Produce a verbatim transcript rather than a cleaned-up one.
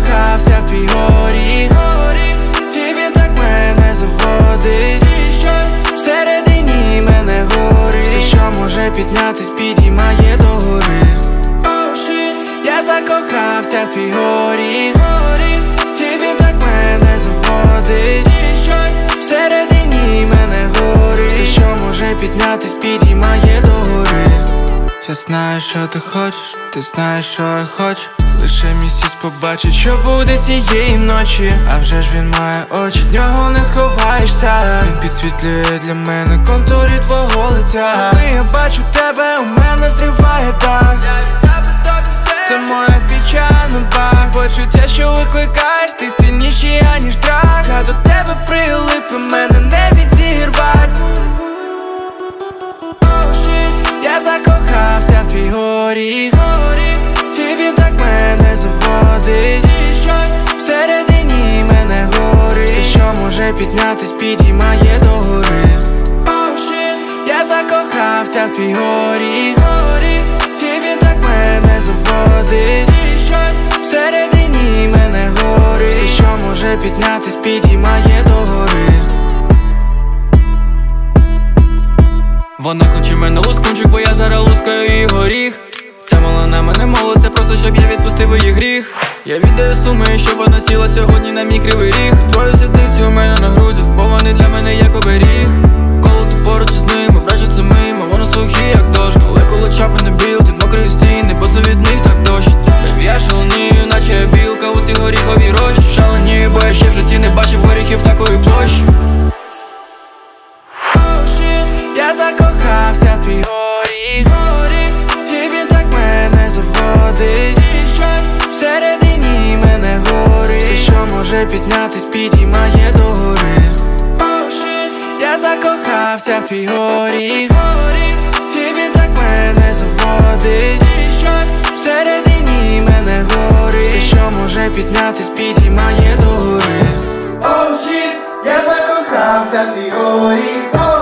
закохався в твій горіх, і він так мене заводить. Всередині мене горить. Все, що може піднятись, підіймає догори. Я закохався в твій горіх, і він так мене заводить. Всередині мене горить. Все, що може піднятись, підіймає догори. Я знаю, що ти хочеш, ти знаєш, що я хочу. Лише місяць побачить, що буде цієї ночі. А вже ж він має очі, від нього не сховаєшся. Він підсвітлює для мене контури твого лиця. Коли я бачу тебе, у мене зриває дах. Це моя фіча на бах. Почуття, що викликаєш, ти сильніший, аніж драк. Я до тебе прилип, і мене не відірвать. Я закохався в твій горіх, і він так мене заводить. Всередині мене горить. Все, що може піднятись, підіймає догори. Я закохався в твій горіх, і він так мене заводить. Всередині мене горить. Все, що може піднятись, підіймає догори. Вона конче мене лускунчик, бо я зараз лускаю її горіх. Ця мала на мене молиться, просто щоб я відпустив її гріх. Я віддаю суми, щоб вона сіла сьогодні на мій кривий ріг. Твою сідницю у мене на грудях, бо вони для мене як оберіг. Коли ти поруч із ними, брачуть самим, а воно сухі, як дощ. Коли коло чапи не біл, ти мокрий стіни, бо це від них так дощ. Я шаленію, наче я білка у цій горіховій рощі. Шаленію, бо я ще в житті не бачив горіхів такої площі. Я закохався в твій горіх, і він так мене заводить. Всередині мене горить. Все, що може піднятись, підіймає догори. Я закохався в твій горіх, і він так мене заводить. Всередині мене горить. Все, що може піднятись, підіймає догори. Oh shit, я закохався в твій горіх.